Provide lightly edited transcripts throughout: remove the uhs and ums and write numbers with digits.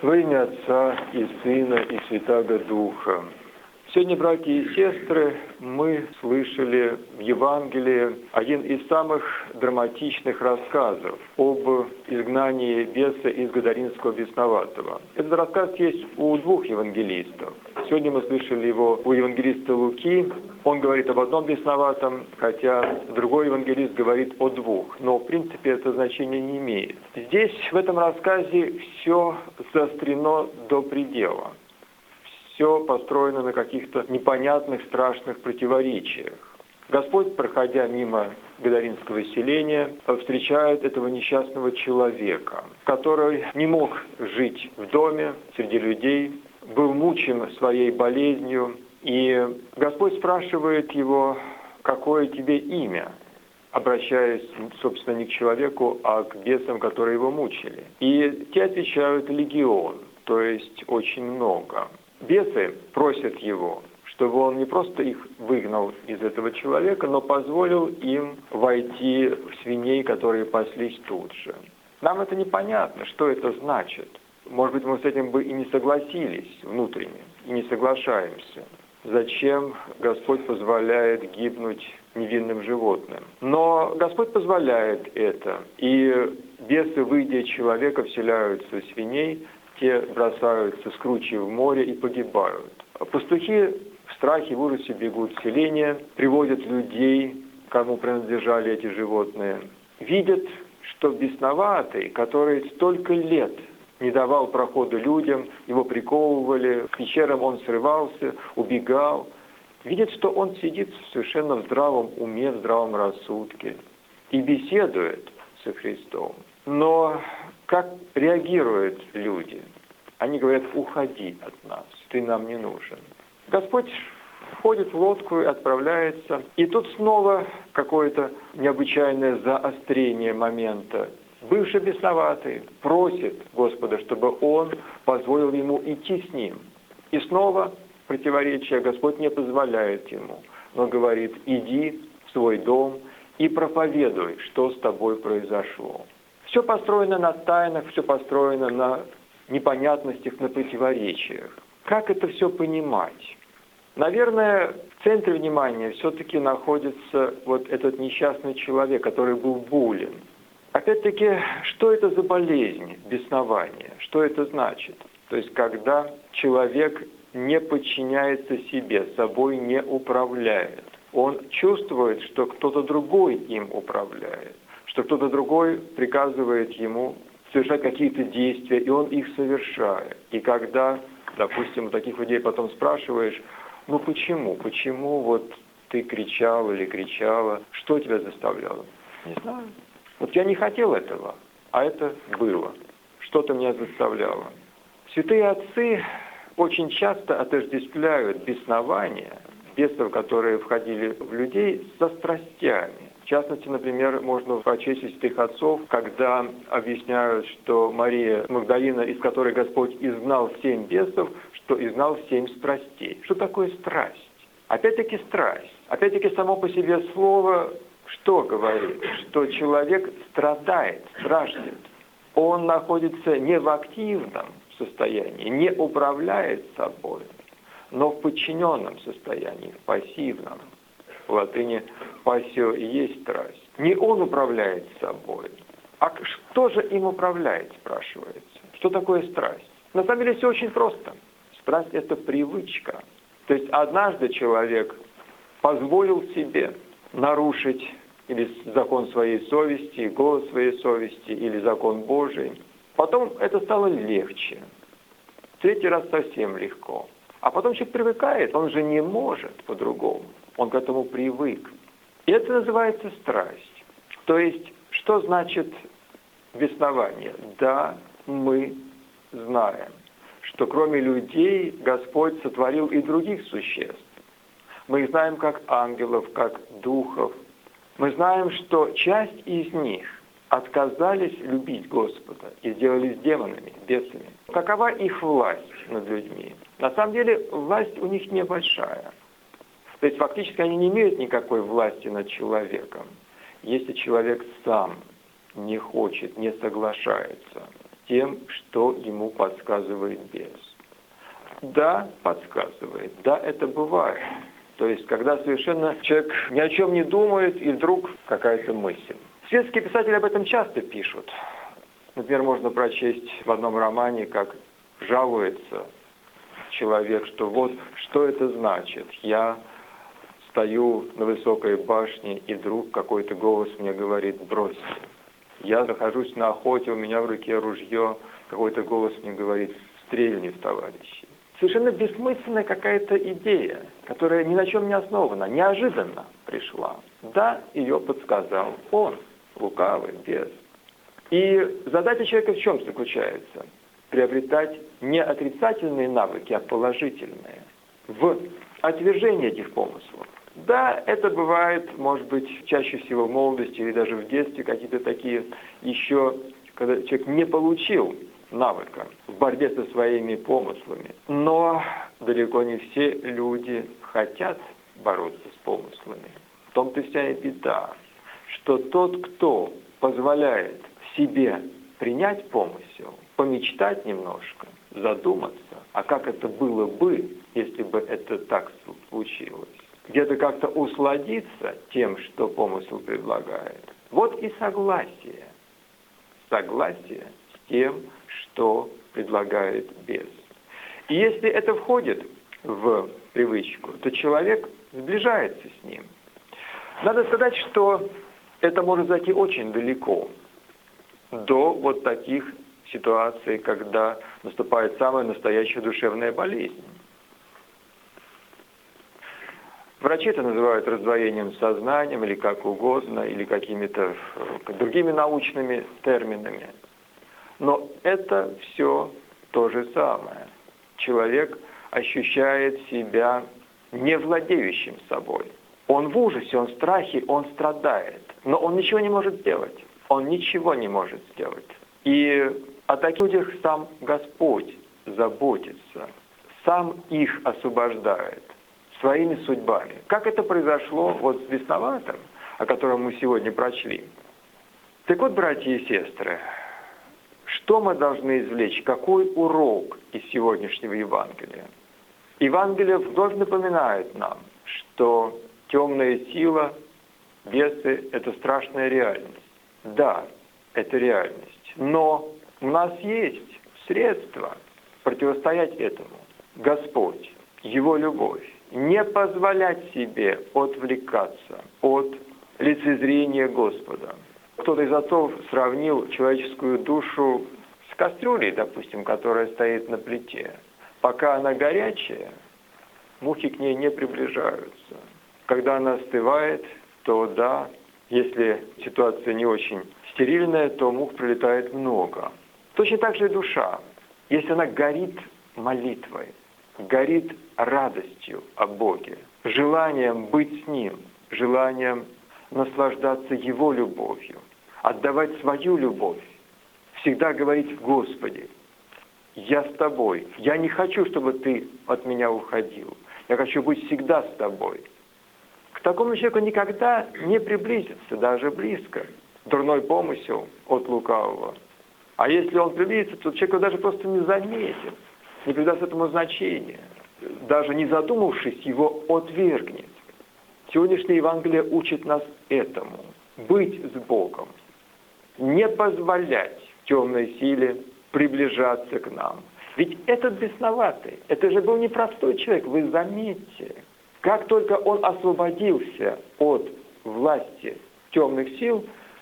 Во имя Отца и Сына и Святаго Духа. Сегодня, братья и сестры, мы слышали в Евангелии один из самых драматичных рассказов об изгнании беса из Гадаринского бесноватого. Этот рассказ есть у двух евангелистов. Сегодня мы слышали его у евангелиста Луки. Он говорит об одном бесноватом, хотя другой евангелист говорит о двух. Но, в принципе, это значение не имеет. Здесь, в этом рассказе, все заострено до предела. Все построено на каких-то непонятных, страшных противоречиях. Господь, проходя мимо Гадаринского селения, встречает этого несчастного человека, который не мог жить в доме среди людей, был мучим своей болезнью. И Господь спрашивает его, какое тебе имя, обращаясь, собственно, не к человеку, а к бесам, которые его мучили. И те отвечают «легион», то есть очень много. Бесы просят его, чтобы он не просто их выгнал из этого человека, но позволил им войти в свиней, которые паслись тут же. Нам это непонятно, что это значит. Может быть, мы с этим бы и не согласились внутренне, и не соглашаемся. Зачем Господь позволяет гибнуть невинным животным? Но Господь позволяет это, и бесы, выйдя из человека, вселяются в свиней, те бросаются с кручи в море и погибают. Пастухи в страхе, в ужасе бегут в селение, приводят людей, кому принадлежали эти животные. Видят, что бесноватый, который столько лет не давал прохода людям, его приковывали, к пещерам он срывался, убегал. Видят, что он сидит совершенно в здравом уме, в здравом рассудке и беседует со Христом. Но как реагируют люди? Они говорят: уходи от нас, ты нам не нужен. Господь входит в лодку и отправляется. И тут снова какое-то необычайное заострение момента. Бывший бесноватый просит Господа, чтобы он позволил ему идти с ним. И снова противоречие. Господь не позволяет ему, но говорит: иди в свой дом и проповедуй, что с тобой произошло. Все построено на тайнах, все построено на непонятностях, на противоречиях. Как это все понимать? Наверное, в центре внимания все-таки находится вот этот несчастный человек, который был болен. Опять-таки, что это за болезнь, беснование? Что это значит? То есть, когда человек не подчиняется себе, собой не управляет. Он чувствует, что кто-то другой им управляет, что кто-то другой приказывает ему совершать какие-то действия, и он их совершает. И когда, допустим, таких людей потом спрашиваешь: ну почему? Почему вот ты кричал или кричала? Что тебя заставляло? Не знаю. Вот я не хотел этого, а это было. Что-то меня заставляло. Святые отцы очень часто отождествляют беснование, бесов, которые входили в людей, со страстями. В частности, например, можно прочесть из святых отцов, когда объясняют, что Мария Магдалина, из которой Господь изгнал 7 бесов, что изгнал 7 страстей. Что такое страсть? Опять-таки страсть. Опять-таки само по себе слово что говорит? Что человек страдает, страждет. Он находится не в активном состоянии, не управляет собой, но в подчиненном состоянии, в пассивном. В латыни «пассио» и есть страсть. Не он управляет собой. А что же им управляет, спрашивается? Что такое страсть? На самом деле все очень просто. Страсть – это привычка. То есть однажды человек позволил себе нарушить или закон своей совести, голос своей совести, или закон Божий. Потом это стало легче. Третий раз совсем легко. А потом человек привыкает, он же не может по-другому. Он к этому привык. И это называется страсть. То есть, что значит беснование? Да, мы знаем, что кроме людей Господь сотворил и других существ. Мы их знаем как ангелов, как духов. Мы знаем, что часть из них отказались любить Господа и сделались демонами, бесами. Какова их власть над людьми? На самом деле власть у них небольшая. То есть фактически они не имеют никакой власти над человеком. Если человек сам не хочет, не соглашается, тем, что ему подсказывает бес. Да, подсказывает. Да, это бывает. То есть, когда совершенно человек ни о чем не думает, и вдруг какая-то мысль. Светские писатели об этом часто пишут. Например, можно прочесть в одном романе, как жалуется человек, что вот что это значит. Я стою на высокой башне, и вдруг какой-то голос мне говорит: бросьте. Я нахожусь на охоте, у меня в руке ружье, какой-то голос мне говорит: стрельни в товарищей. Совершенно бессмысленная какая-то идея, которая ни на чем не основана, неожиданно пришла. Да, ее подсказал он, лукавый, бес. И задача человека в чем заключается? Приобретать не отрицательные навыки, а положительные. В отвержении этих помыслов. Да, это бывает, может быть, чаще всего в молодости или даже в детстве, какие-то такие еще, когда человек не получил навыка в борьбе со своими помыслами. Но далеко не все люди хотят бороться с помыслами. В том-то вся и беда, что тот, кто позволяет себе принять помысел, помечтать немножко, задуматься, а как это было бы, если бы это так случилось, где-то как-то усладиться тем, что помысл предлагает. Вот и согласие. Согласие с тем, что предлагает бес. И если это входит в привычку, то человек сближается с ним. Надо сказать, что это может зайти очень далеко, до вот таких ситуаций, когда наступает самая настоящая душевная болезнь. Врачи это называют раздвоением сознанием, или как угодно, или какими-то другими научными терминами. Но это все то же самое. Человек ощущает себя не владеющим собой. Он в ужасе, он в страхе, он страдает. Но он ничего не может сделать. Он ничего не может сделать. И о таких людях сам Господь заботится. Сам их освобождает своими судьбами. Как это произошло вот с бесноватым, о котором мы сегодня прочли. Так вот, братья и сестры, что мы должны извлечь? Какой урок из сегодняшнего Евангелия? Евангелие вновь напоминает нам, что темная сила, бесы – это страшная реальность. Да, это реальность. Но у нас есть средства противостоять этому. Господь, Его любовь. Не позволять себе отвлекаться от лицезрения Господа. Кто-то из отцов сравнил человеческую душу с кастрюлей, допустим, которая стоит на плите. Пока она горячая, мухи к ней не приближаются. Когда она остывает, то да, если ситуация не очень стерильная, то мух прилетает много. Точно так же и душа. Если она горит молитвой, горит радостью о Боге, желанием быть с Ним, желанием наслаждаться Его любовью, отдавать свою любовь, всегда говорить: Господи, я с Тобой, я не хочу, чтобы Ты от меня уходил, я хочу быть всегда с Тобой. К такому человеку никогда не приблизится, даже близко, дурной помысел от лукавого. А если он приблизится, то человек его даже просто не заметит, не придаст этому значения, даже не задумавшись, его отвергнет. Сегодняшнее Евангелие учит нас этому. Быть с Богом. Не позволять темной силе приближаться к нам. Ведь этот бесноватый, это же был непростой человек, вы заметьте. Как только он освободился от власти темных сил,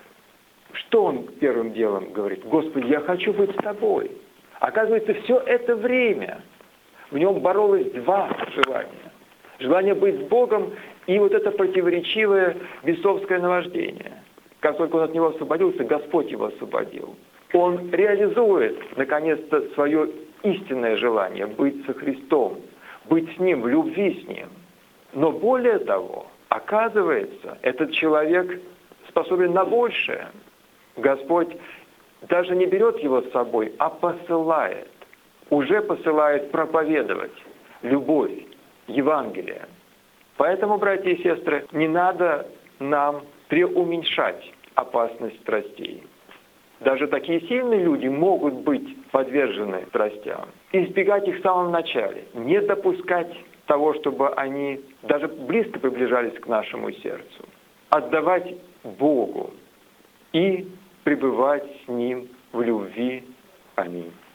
что он первым делом говорит? Господи, я хочу быть с Тобой. Оказывается, все это время в нем боролось два желания. Желание быть с Богом и вот это противоречивое бесовское наваждение. Как только он от него освободился, Господь его освободил. Он реализует, наконец-то, свое истинное желание быть со Христом, быть с Ним, в любви с Ним. Но более того, оказывается, этот человек способен на большее. Господь даже не берет его с собой, а посылает. Уже посылает проповедовать любовь, Евангелие. Поэтому, братья и сестры, не надо нам преуменьшать опасность страстей. Даже такие сильные люди могут быть подвержены страстям. Избегать их в самом начале. Не допускать того, чтобы они даже близко приближались к нашему сердцу. Отдавать Богу и пребывать с Ним в любви. Аминь.